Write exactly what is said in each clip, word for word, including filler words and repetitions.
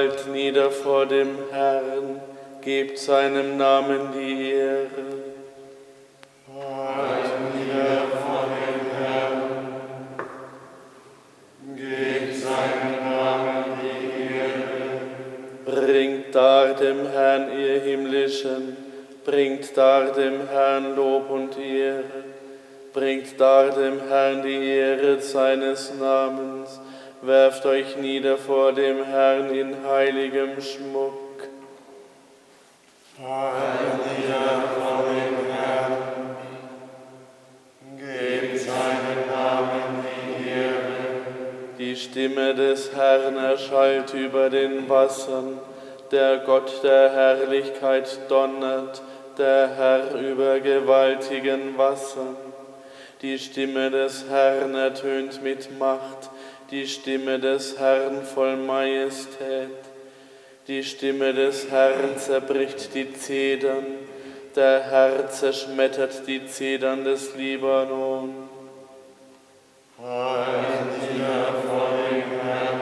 Fallt nieder vor dem Herrn, gebt seinem Namen die Ehre. Fallt nieder vor dem Herrn, gebt seinem Namen die Ehre. Bringt dar dem Herrn, ihr Himmlischen, bringt dar dem Herrn Lob und Ehre. Bringt dar dem Herrn die Ehre seines Namens. Werft euch nieder vor dem Herrn in heiligem Schmuck. Fallt nieder vor dem Herrn, gebt seinem Namen die Ehre. Die Stimme des Herrn erschallt über den Wassern. Der Gott der Herrlichkeit donnert, der Herr über gewaltigen Wassern. Die Stimme des Herrn ertönt mit Macht, die Stimme des Herrn voll Majestät. Die Stimme des Herrn zerbricht die Zedern, der Herr zerschmettert die Zedern des Libanon. Fallt nieder vor dem Herrn,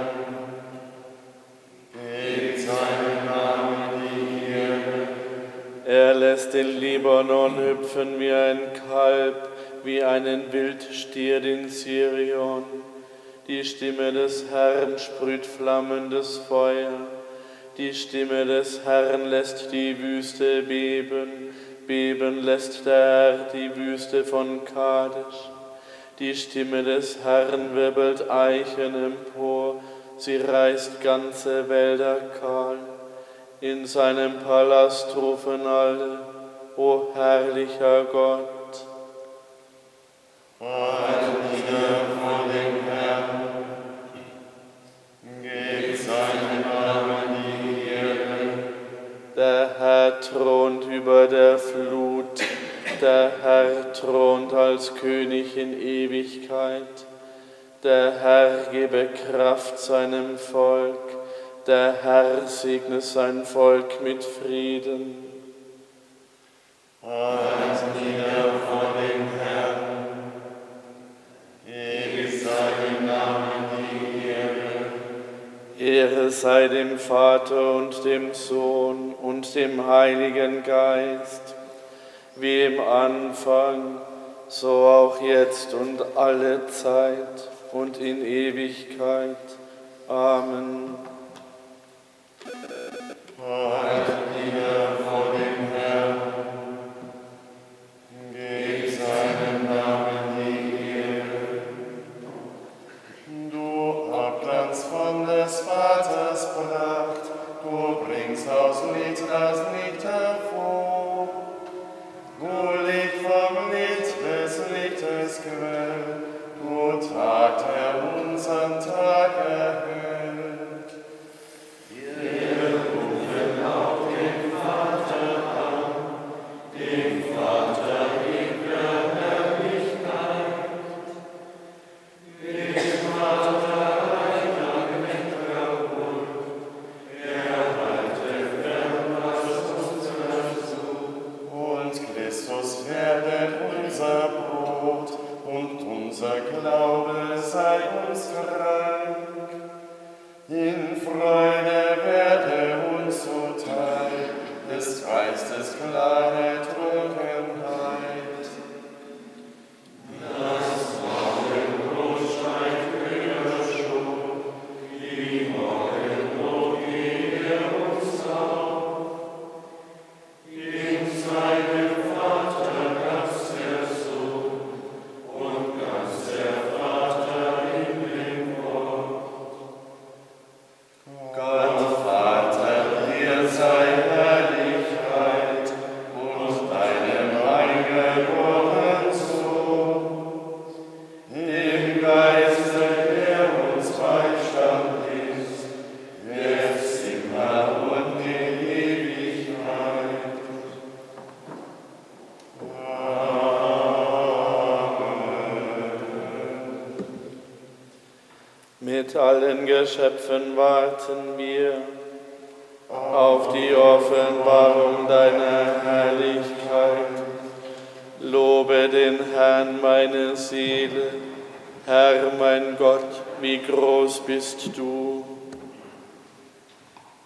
gebt seinem Namen die Ehre. Er lässt den Libanon hüpfen wie ein Kalb, wie einen Wildstier den Sirion. Die Stimme des Herrn sprüht flammendes Feuer. Die Stimme des Herrn lässt die Wüste beben. Beben lässt der Herr die Wüste von Kadesh. Die Stimme des Herrn wirbelt Eichen empor. Sie reißt ganze Wälder kahl. In seinem Palast rufen alle: O herrlicher Gott! Fallt nieder vor dem Herrn, gebt seinem Namen die Ehre. Der Herr thront über der Flut, der Herr thront als König in Ewigkeit. Der Herr gebe Kraft seinem Volk, der Herr segne sein Volk mit Frieden. Fallt nieder vor dem Herrn, gebt seinem Namen die Ehre. Ehre sei dem Vater und dem Sohn und dem Heiligen Geist, wie im Anfang, so auch jetzt und alle Zeit und in Ewigkeit. Amen. Fallt nieder vor dem Herrn, gebt seinem Namen die Ehre. Du Abglanz von des Vaters Pracht, du bringst aus Licht das Licht hervor. Du Licht vom Licht des Lichtes Quell, du Tag, der unseren Tag erhält. Wir rufen auf den Vater an, den Vater ewiger Herrlichkeit, den Vater einer mächtiger Huld, er halte fern, was uns versucht. Und Christus werde unser Brot, und unser Glaube sei uns Trank. In Freude werde uns zuteil, des Geistes klare Trunkenheit. Das Morgenrot steigt über Schutt, die Morgenrot gehe uns auf. Ihm sei dem Vater ganz der Sohn und ganz der Vater in dem Wort. Gott, Vater, dir sei Herrlichkeit und deinem eingeborenen Sohn, im Geiste, der uns Beistand ist, jetzt immer und in Ewigkeit. Mit allen Geschöpfen warten wir auf die Offenbarung deiner Herrlichkeit. Lobe den Herrn, meine Seele. Herr, mein Gott, wie groß bist du.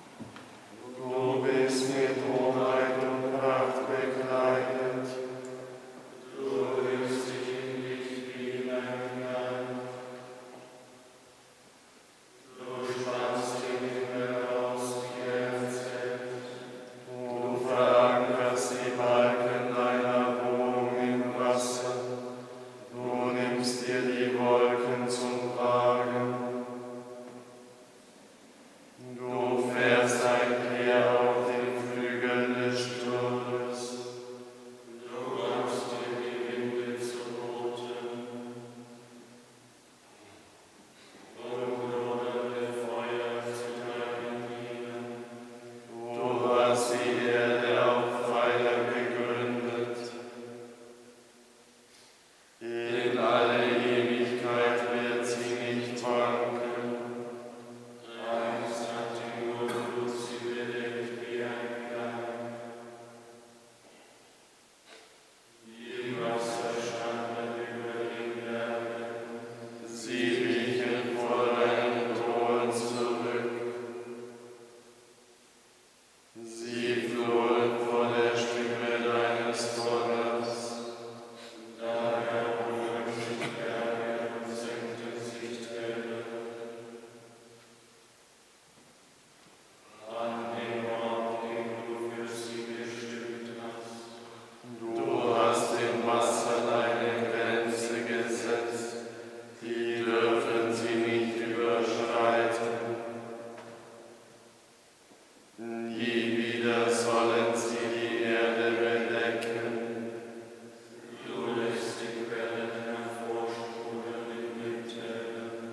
Nie wieder sollen sie die Erde bedecken. Du lässt die Quellen hervorsprudeln in den Tälern.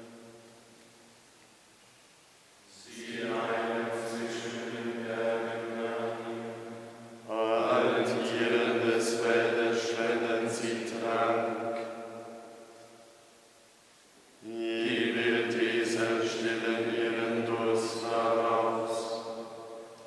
Sie eilen zwischen den Bergen nach. Allen Tieren des Feldes spenden sie Trank. Die Wildesel stillen ihren Durst daraus.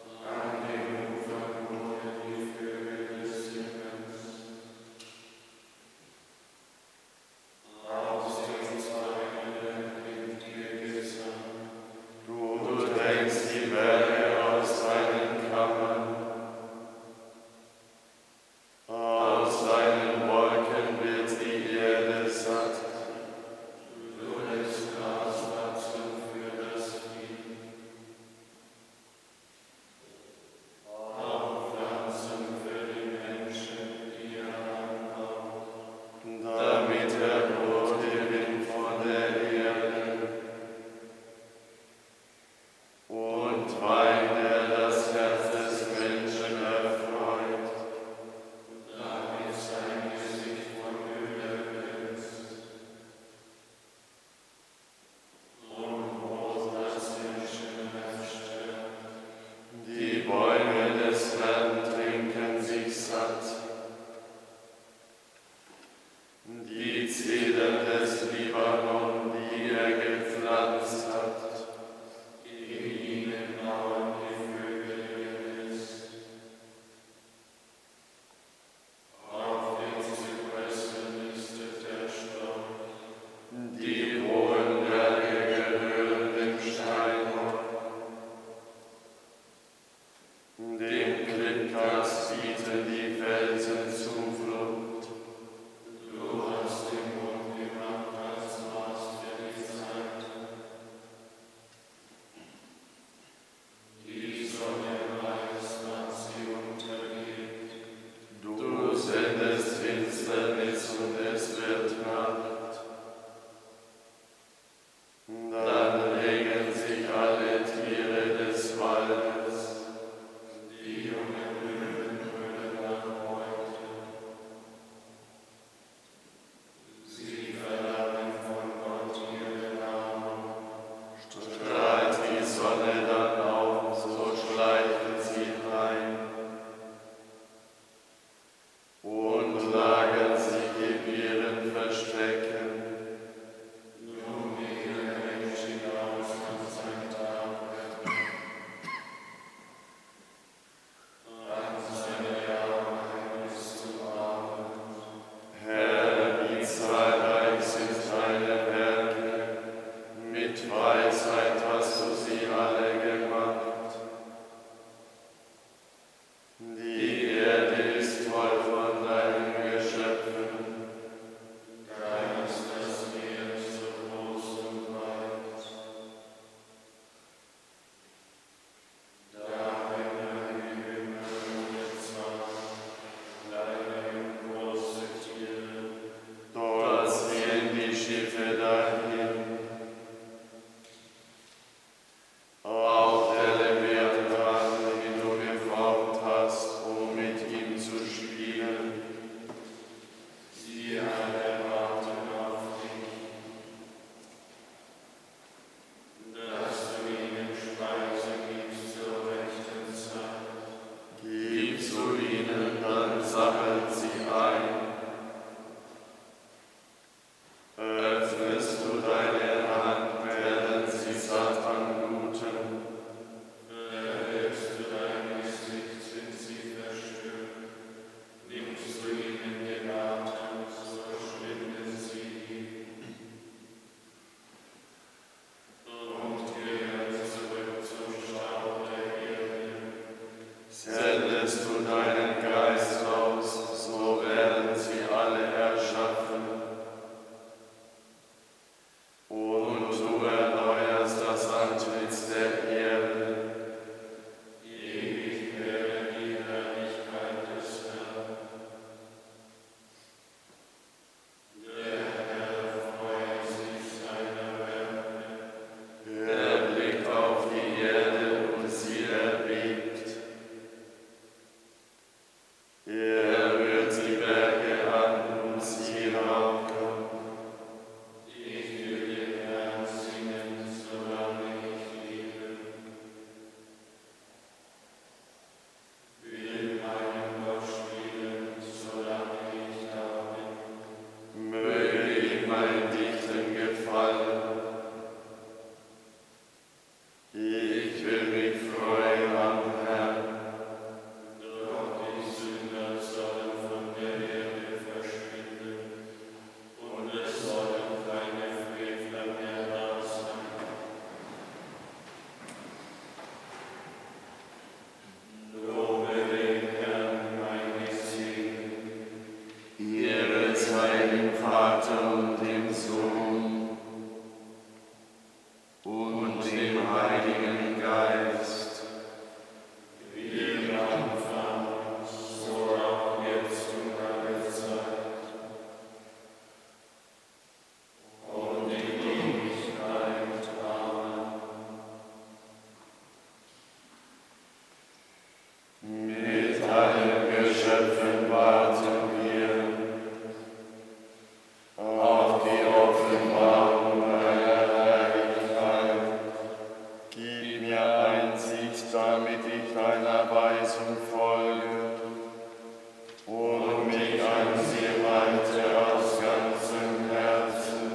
damit ich deiner Weisung folge und mich an sie halte aus ganzem Herzen.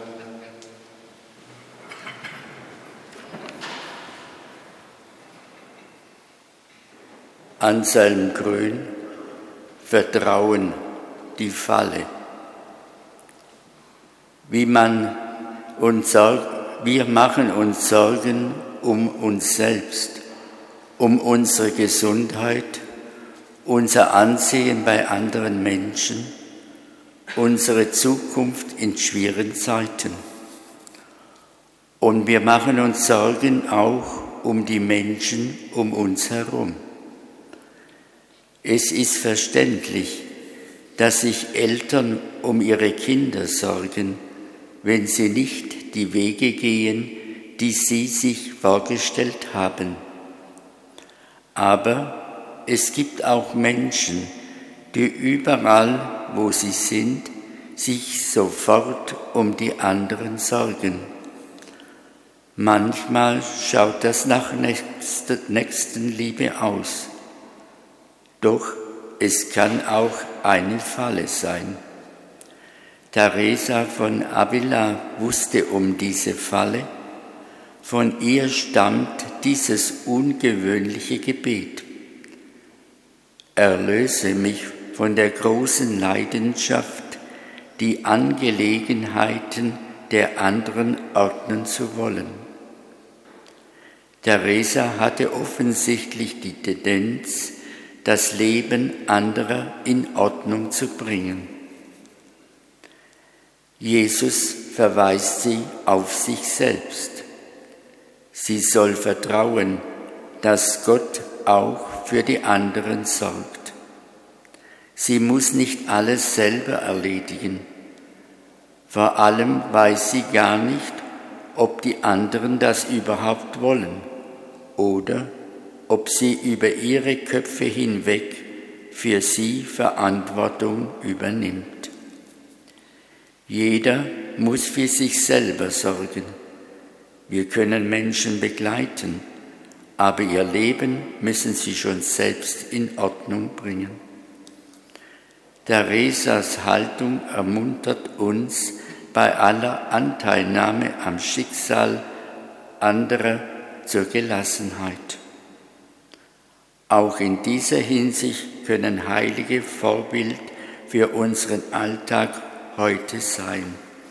Anselm Grün, Vertrauen, die Falle. Wie man uns Sorgen, wir machen uns Sorgen um uns selbst, um unsere Gesundheit, unser Ansehen bei anderen Menschen, unsere Zukunft in schwierigen Zeiten. Und wir machen uns Sorgen auch um die Menschen um uns herum. Es ist verständlich, dass sich Eltern um ihre Kinder sorgen, wenn sie nicht die Wege gehen, die sie sich vorgestellt haben. Aber es gibt auch Menschen, die überall, wo sie sind, sich sofort um die anderen sorgen. Manchmal schaut das nach Nächstenliebe aus. Doch es kann auch eine Falle sein. Teresa von Avila wusste um diese Falle. Von ihr stammt dieses ungewöhnliche Gebet. Erlöse mich von der großen Leidenschaft, die Angelegenheiten der anderen ordnen zu wollen. Teresa hatte offensichtlich die Tendenz, das Leben anderer in Ordnung zu bringen. Jesus verweist sie auf sich selbst. Sie soll vertrauen, dass Gott auch für die anderen sorgt. Sie muss nicht alles selber erledigen. Vor allem weiß sie gar nicht, ob die anderen das überhaupt wollen oder ob sie über ihre Köpfe hinweg für sie Verantwortung übernimmt. Jeder muss für sich selber sorgen. Wir können Menschen begleiten, aber ihr Leben müssen sie schon selbst in Ordnung bringen. Teresas Haltung ermuntert uns bei aller Anteilnahme am Schicksal anderer zur Gelassenheit. Auch in dieser Hinsicht können Heilige Vorbild für unseren Alltag heute sein.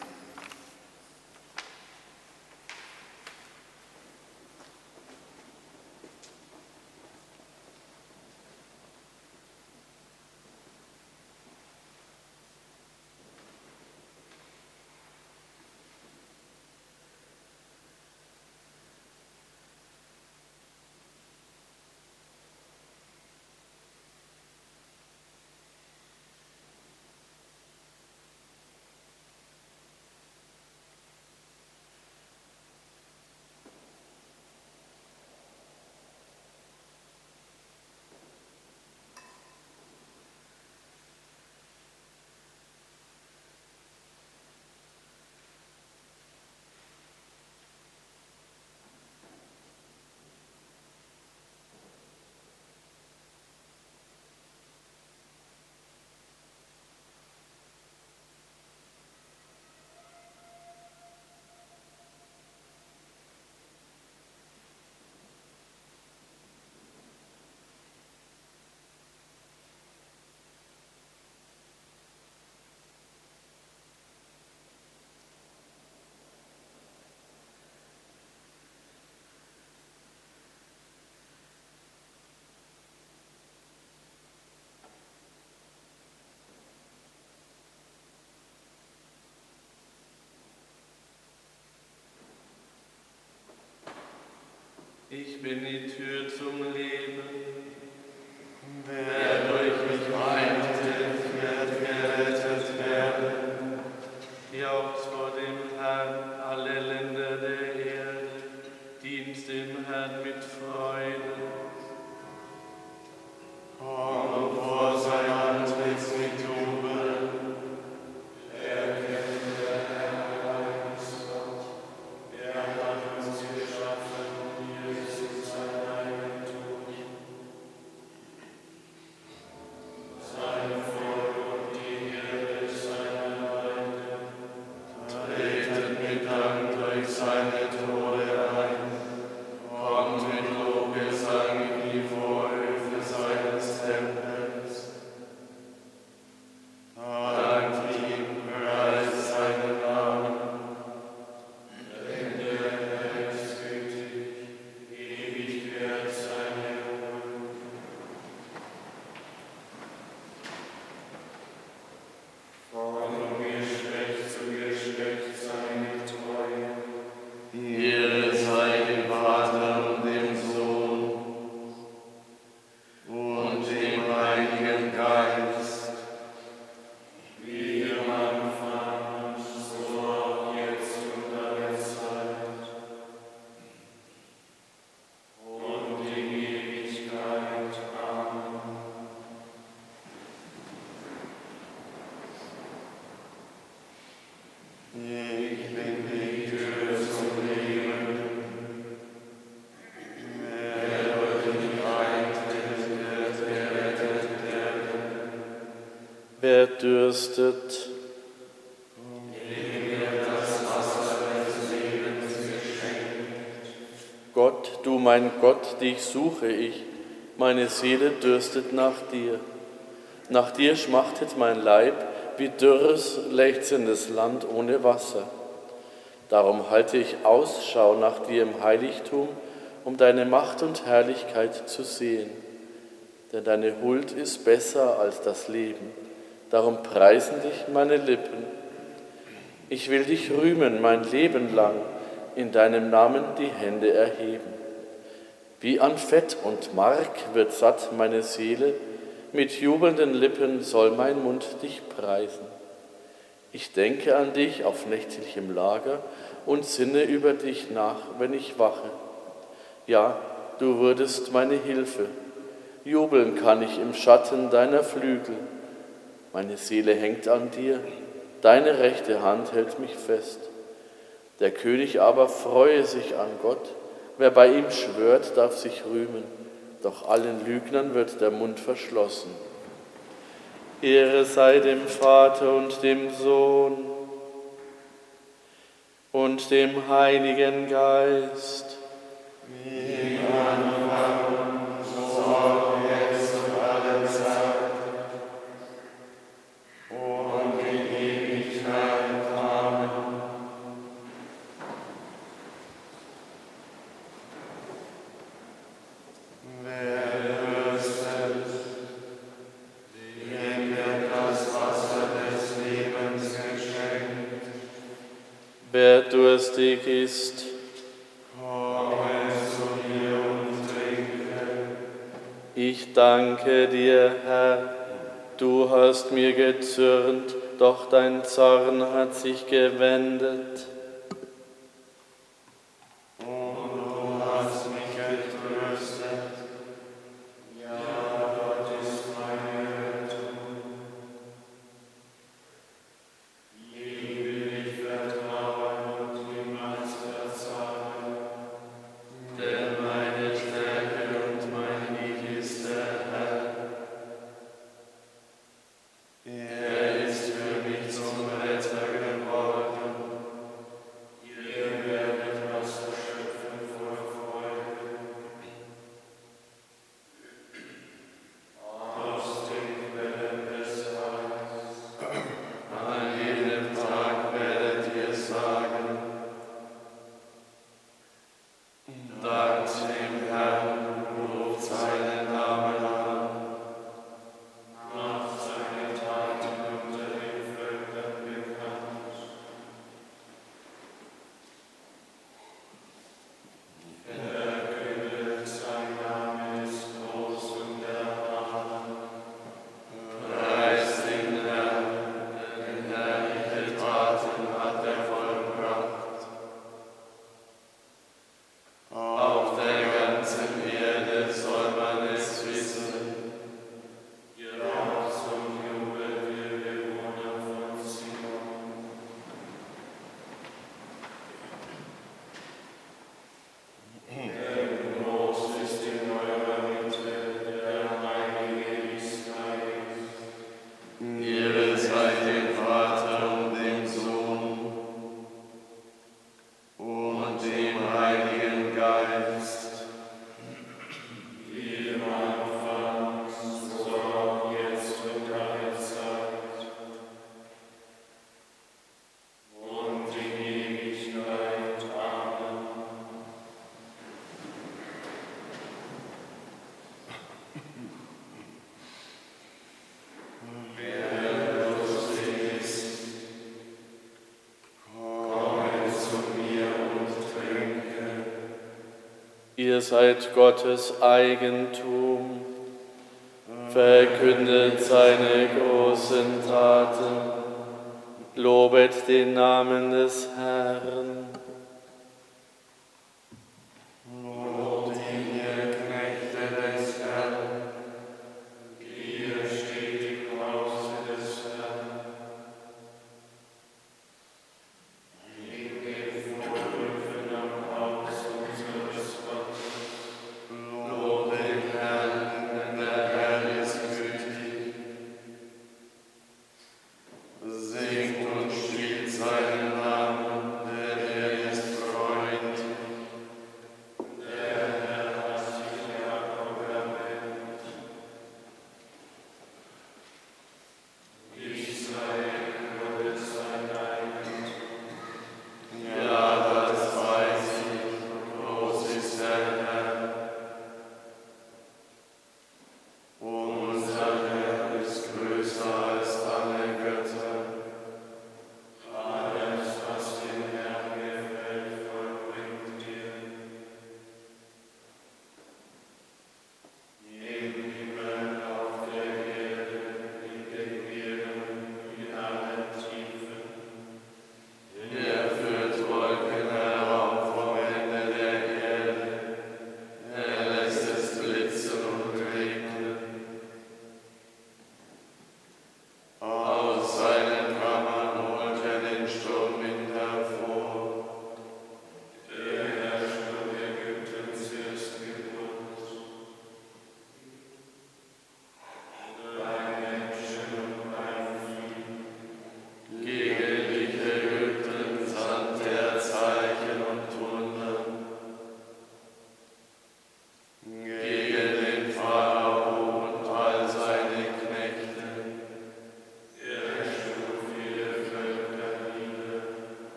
Ich bin die Tür zum Leben. Wer durch mich weitet, wird gerettet werden. Jauchzt vor dem Herrn alle Länder der Erde, dient dem Herrn mit Freude. Komm vor sein Antlitz mit Jubel. Erkennt der Herr ist Gott. Er hat uns geschaffen, wir sind seine dürstet, Gott, du mein Gott, dich suche ich, meine Seele dürstet nach dir. Nach dir schmachtet mein Leib wie dürres, lechzendes Land ohne Wasser. Darum halte ich Ausschau nach dir im Heiligtum, um deine Macht und Herrlichkeit zu sehen. Denn deine Huld ist besser als das Leben, darum preisen dich meine Lippen. Ich will dich rühmen mein Leben lang, in deinem Namen die Hände erheben. Wie an Fett und Mark wird satt meine Seele, mit jubelnden Lippen soll mein Mund dich preisen. Ich denke an dich auf nächtlichem Lager und sinne über dich nach, wenn ich wache. Ja, du wurdest meine Hilfe. Jubeln kann ich im Schatten deiner Flügel. Meine Seele hängt an dir, deine rechte Hand hält mich fest. Der König aber freue sich an Gott, wer bei ihm schwört, darf sich rühmen, doch allen Lügnern wird der Mund verschlossen. Ehre sei dem Vater und dem Sohn und dem Heiligen Geist. Wie im Anfang, so auch jetzt und alle Zeit und in Ewigkeit. Amen. Wer dürstet, dem wird das Wasser des Lebens geschenkt. Wer durstig ist, ich danke dir, Herr, du hast mir gezürnt, doch dein Zorn hat sich gewendet. Und du hast mich getröstet, ja, Gott ist meine Rettung. Ihm will ich vertrauen und niemals verzagen, denn meine Stärke und mein Lied ist der Herr. Er ist für mich zum Retter geworden. Ihr werdet was erschöpfen vor Freude. Aus den Quellen des Tages. An jedem Tag werdet ihr sagen: Dankt dem Herrn, ruft seinen Namen an. Macht seine Taten unter den Völkern bekannt. Verkündet, sein Name ist groß und erhaben. Preist den Herrn, denn herrliche Taten hat er vollbracht. Auf der ganzen Erde soll man es wissen. Jauchzt und jubelt, ihr Bewohner von Zion. Denn groß ist in eurer Mitte der Heilige Israel. Ehre sei dem Vater und dem Sohn und dem Heiligen Geist. Wie im Anfang, so auch jetzt und alle Zeit und in Ewigkeit. Amen. Wer durstig ist, komme zu mir und trinke. ihr seid Gottes Eigentum, verkündet seine großen Taten, lobet den Namen des Herrn. Lobt ihn, ihr Knechte des Herrn, ihr steht im Hause des Herrn. Legt den Vorhöfen am Haus unseres Gottes. Lobt den Herrn, denn der Herr ist gütig.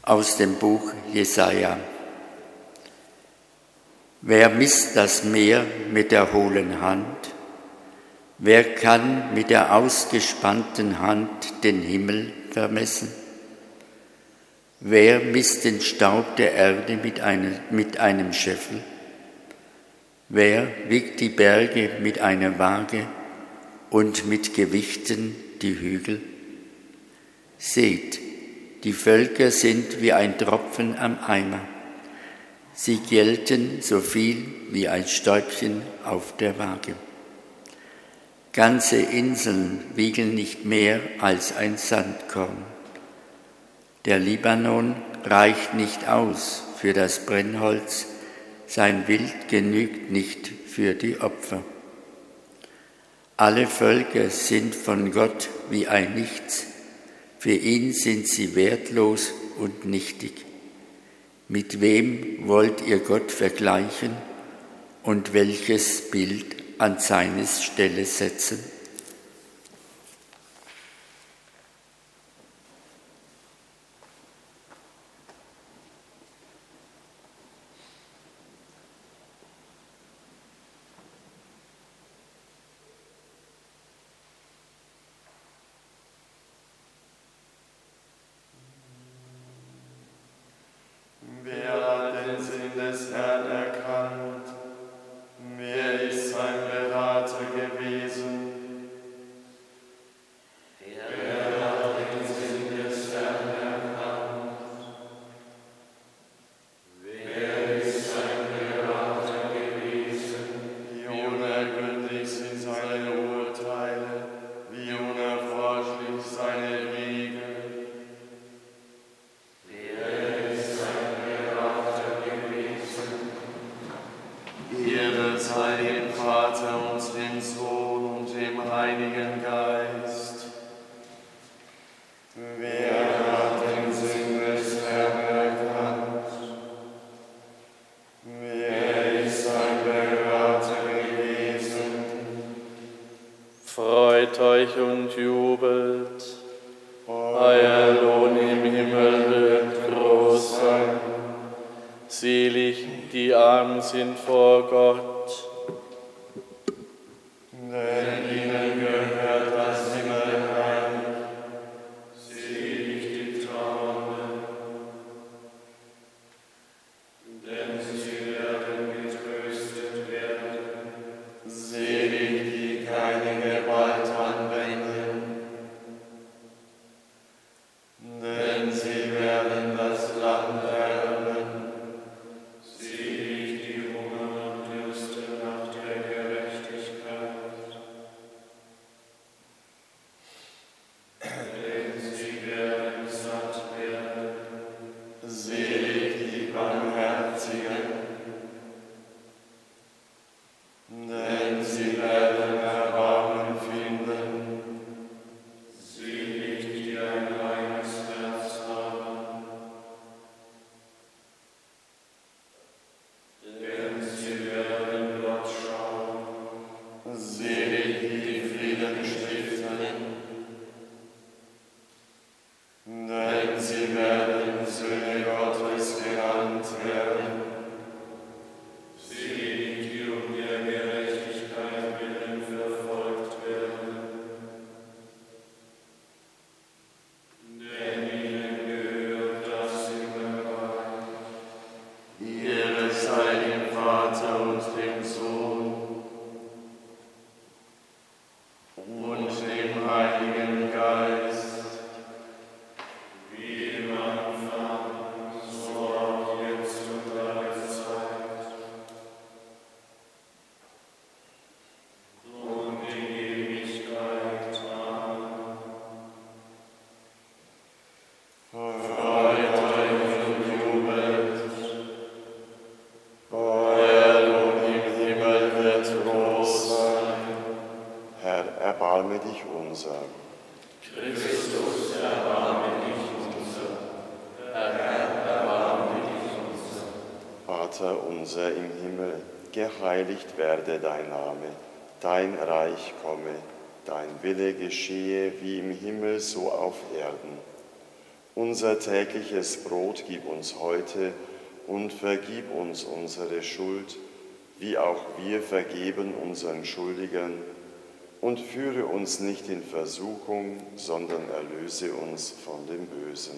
Aus dem Buch Jesaja. Wer misst das Meer mit der hohlen Hand? Wer kann mit der ausgespannten Hand den Himmel vermessen? Wer misst den Staub der Erde mit einem, mit einem Scheffel? Wer wiegt die Berge mit einer Waage und mit Gewichten die Hügel? Seht, die Völker sind wie ein Tropfen am Eimer. Sie gelten so viel wie ein Stäubchen auf der Waage. Ganze Inseln wiegen nicht mehr als ein Sandkorn. Der Libanon reicht nicht aus für das Brennholz, sein Wild genügt nicht für die Opfer. Alle Völker sind von Gott wie ein Nichts, für ihn sind sie wertlos und nichtig. Mit wem wollt ihr Gott vergleichen und welches Bild an seines Stelle setzen? Wer hat den Sinn des Herrn erkannt? Wer ist sein Berater gewesen? Wer hat den Sinn des Herrn erkannt? Wer ist sein Berater gewesen? Wie unergründlich sind seine Urteile, wie unerforschlich seine Wege. Ehre sei dem Vater und dem Sohn und dem Heiligen Geist. Wer hat den Sinn des Herrn erkannt? Wer ist sein Berater gewesen? Freut euch und jubelt, euer Lohn im Himmel wird groß sein. Selig, die arm sind vor Gott. Denn ihnen gehört das Himmelreich. Selig die Trauernden, denn sie werden getröstet werden. Selig, die keine Gewalt anwenden, denn sie werden das Land erben. Selig die hungern und dürsten nach der Gerechtigkeit, denn sie werden satt werden. Selig die Barmherzigen, denn sie werden Erbarmen finden. Selig die ein reines Herz haben, denn sie werden Gott schauen. Selig die Frieden stiften, denn sie werden Söhne Gottes genannt werden. Selig die um der Gerechtigkeit willen verfolgt werden, denn ihnen gehört das Himmelreich. Ehre sei dem Vater und dem Sohn und dem Heiligen Geist. Wie im Anfang, so auch jetzt und alle Zeit und in Ewigkeit. Amen. Freut euch und jubelt, euer Lohn im Himmel wird groß sein. Herr, erbarme dich unser. Christus, erbarme dich unser. Herr, erbarme dich unser. Vater unser im Himmel, geheiligt werde dein Name, dein Reich komme, dein Wille geschehe wie im Himmel so auf Erden. Unser tägliches Brot gib uns heute und vergib uns unsere Schuld, wie auch wir vergeben unseren Schuldigern. Und führe uns nicht in Versuchung, sondern erlöse uns von dem Bösen.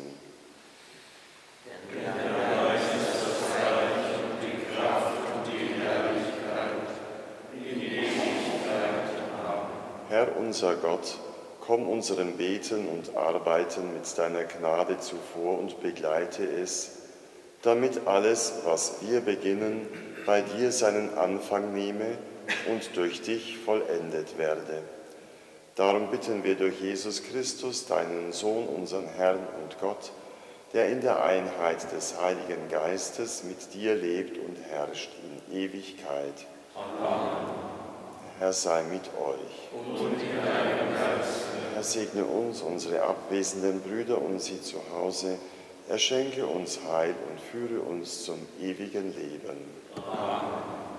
Denn dein ist das Reich und die Kraft und die Herrlichkeit in Ewigkeit. Amen. Herr unser Gott, komm unserem Beten und Arbeiten mit deiner Gnade zuvor und begleite es, damit alles, was wir beginnen, bei dir seinen Anfang nehme und durch dich vollendet werde. Darum bitten wir durch Jesus Christus, deinen Sohn, unseren Herrn und Gott, der in der Einheit des Heiligen Geistes mit dir lebt und herrscht in Ewigkeit. Amen. Herr sei mit euch. Und in deinem Geist. Herr segne uns, unsere abwesenden Brüder und sie zu Hause. Er schenke uns Heil und führe uns zum ewigen Leben. Amen.